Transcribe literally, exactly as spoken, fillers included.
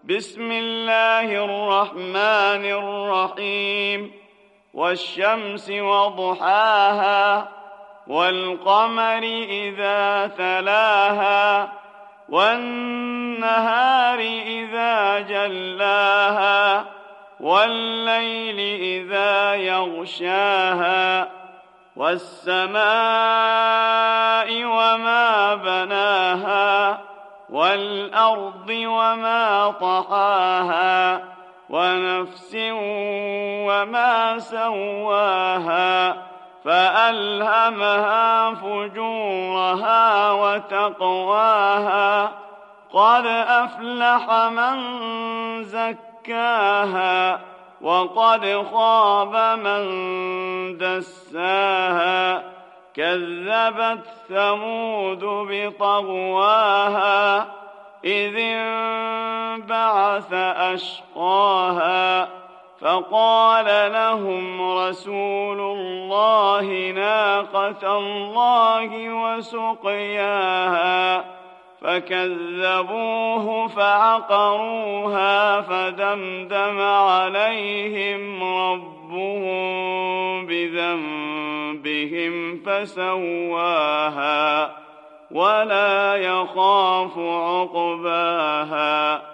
بسم الله الرحمن الرحيم والشمس وضحاها والقمر إذا تلاها والنهار إذا جلاها والليل إذا يغشاها والسماء وما بناها والأرض وما طحاها ونفس وما سواها فألهمها فجورها وتقواها قد أفلح من زكاها وقد خاب من دساها كذبت ثمود بطغواها إذ انبعث أشقاها فقال لهم رسول الله ناقة الله وسقياها فكذبوه فعقروها فدمدم عليهم ربهم بذنبهم فسواها ولا يخاف عقباها